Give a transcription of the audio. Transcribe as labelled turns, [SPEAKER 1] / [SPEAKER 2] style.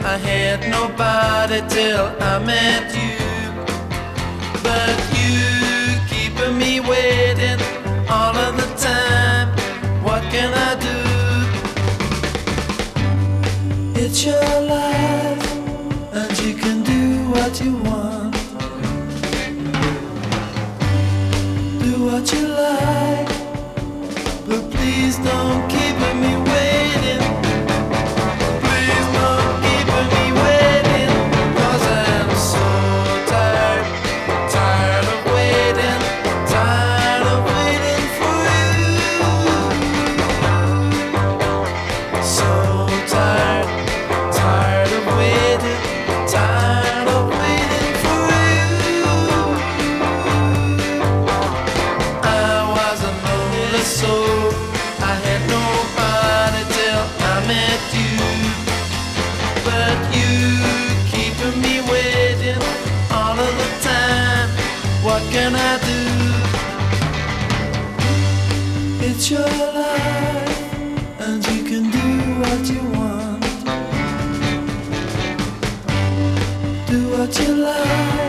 [SPEAKER 1] I had nobody till I met you. But you keeping me waiting all of the time. What can I do? It's your life, and you can do what you want. Do what you like, but please don't keep me waiting. Please don't keep me waiting, 'cause I'm so tired, tired of waiting, tired of waiting for you. So tired, tired of waiting, tired of waiting for you. I was a lonely soul, I had nobody till I met you. But you keeping me waiting all of the time. What can I do? It's your life, and you can do what you want. Do what you like.